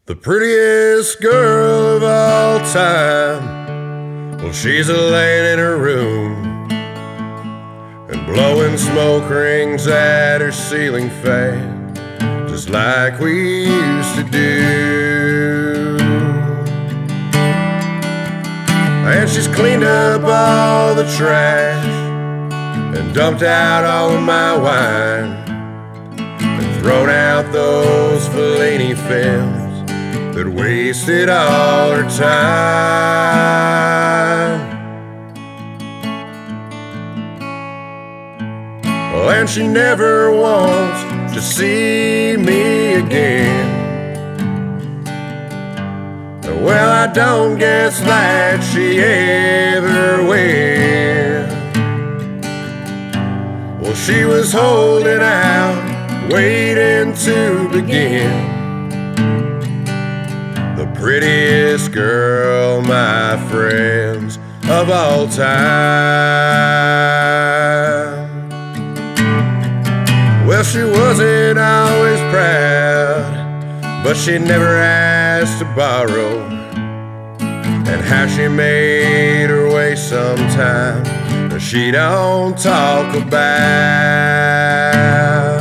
The prettiest girl of all time. Well, she's laying in her room and blowing smoke rings at her ceiling fan, just like we used to do. And she's cleaned up all the trash and dumped out all of my wine and thrown out those Fellini films that wasted all her time. Well, and she never wants to see me again. Well, I don't guess that she ever will. Well, she was holding out, waiting to begin. The prettiest girl, my friends, of all time. Well, she wasn't always proud, but she never asked to borrow. And how she made her way sometime, she don't talk about.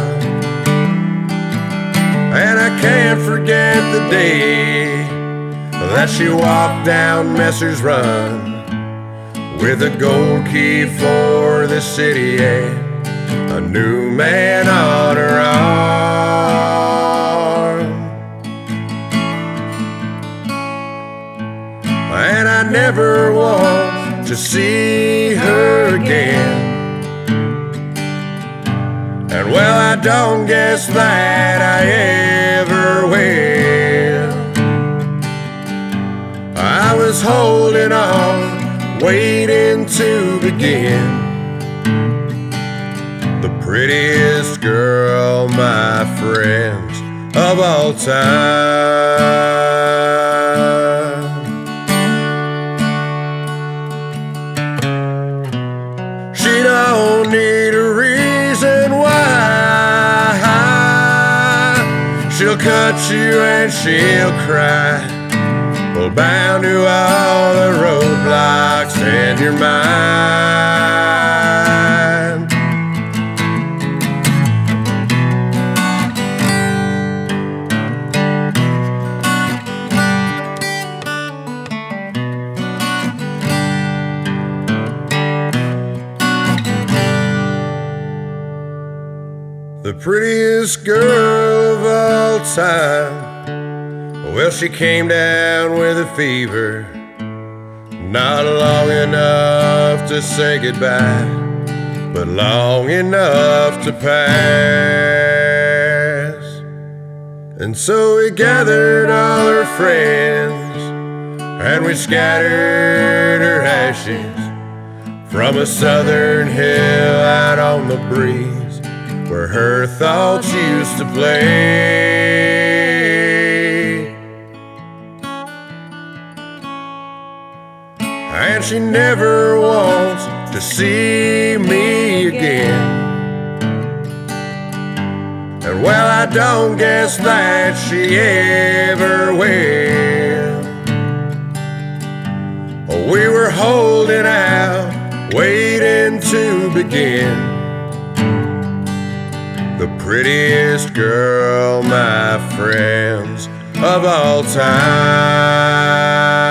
And I can't forget the day that she walked down Messer's Run with a gold key for the city and a new man on her arm. And I never want to see her again. And well, I don't guess that I ever will. I was holding on, waiting to begin. The prettiest girl, my friends, of all time. She don't need a reason why. She'll cut you and she'll cry. Well, bound to all the roadblocks in your mind. The prettiest girl of all time. Well, she came down with a fever, not long enough to say goodbye, but long enough to pass. And so we gathered all her friends, and we scattered her ashes from a southern hill out on the breeze, where her thoughts used to play. And she never wants to see me again. And well, I don't guess that she ever will. We were holding out, waiting to begin. The prettiest girl, my friends, of all time.